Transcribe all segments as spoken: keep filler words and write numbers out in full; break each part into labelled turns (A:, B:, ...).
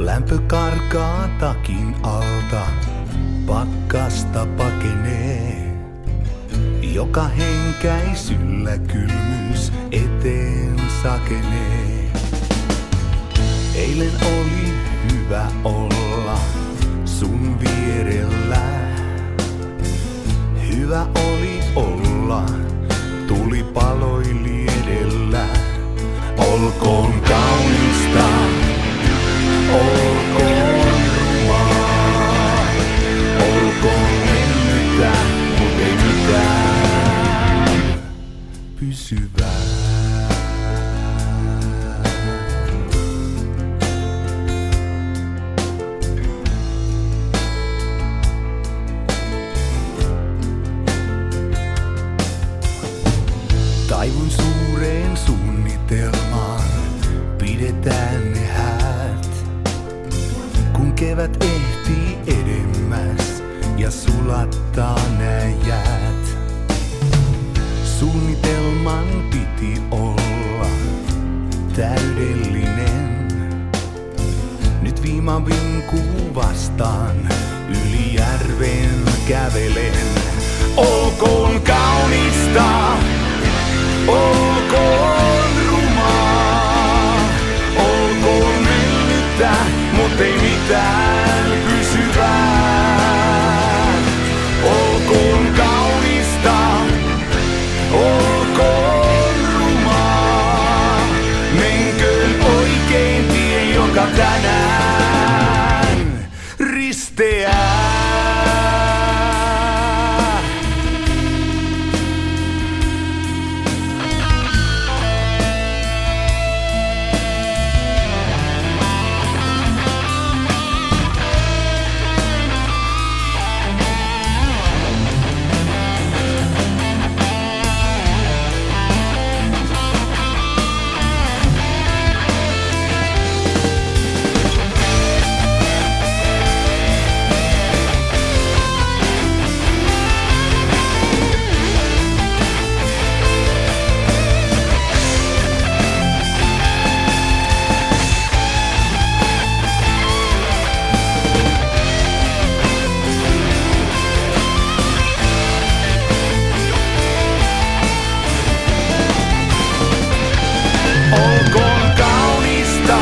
A: Lämpö karkaa takin alta, pakkasta pakenee. Joka henkäisyllä kylmyys eteen sakenee. Eilen oli hyvä olla sun vierellä. Hyvä oli olla, tuli paloi liedellä. Olkoon kaunista, olkoon rumaa, olkoon mennyttä, mut ei mitään pysyvää. Taivun suureen suunnitelmaan pidetään ne häät. Kun kevät ehtii edemmäs ja sulattaa nää jäät. Suunnitelman piti olla täydellinen. Nyt viima vinkuu vastaan, yli järven kävelen. Olkoon kaunista, olkoon rumaa, olkoon mennyttä, mut ei mitään pysyvää. Olkoon kaunista, olkoon rumaa, menköön oikein tie, joka tänään risteää. Olkoon kaunista,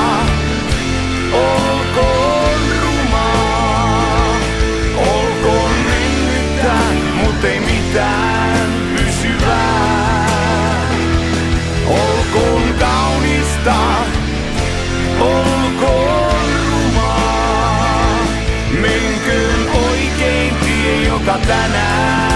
A: olkoon rumaa, olkoon mennyttä, mut ei mitään pysyvää. Olkoon kaunista, olkoon rumaa, menköön oikein tie, joka tänään